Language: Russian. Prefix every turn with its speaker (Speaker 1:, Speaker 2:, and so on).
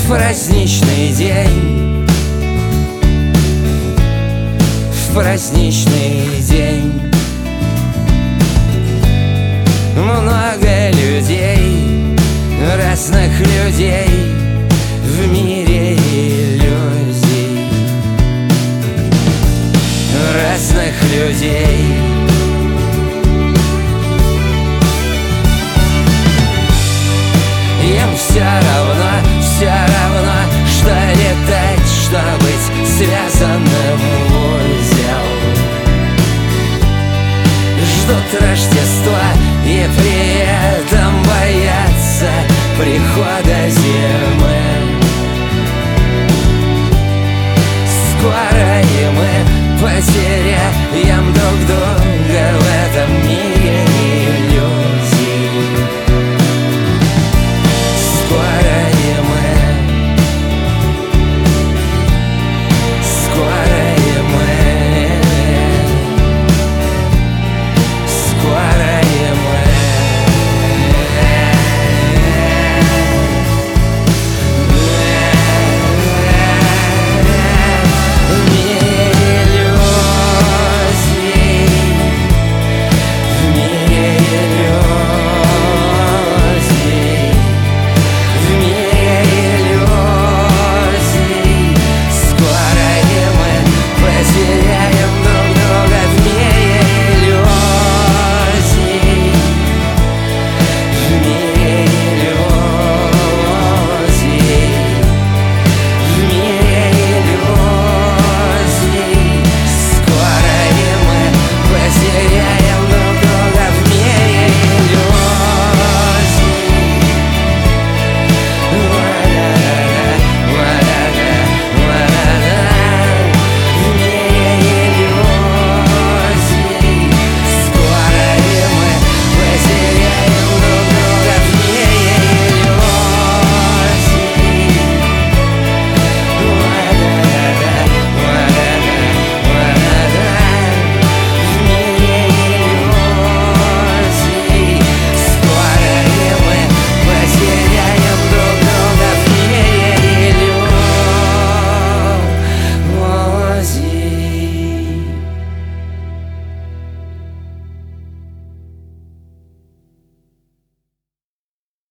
Speaker 1: В праздничный день, в праздничный день много людей, разных людей в мире иллюзий, разных людей. Им все равно, что летать, что быть связанным в узел. Ждут Рождества и при этом боятся прихода зимы. Скоро и мы потеряем друг друга.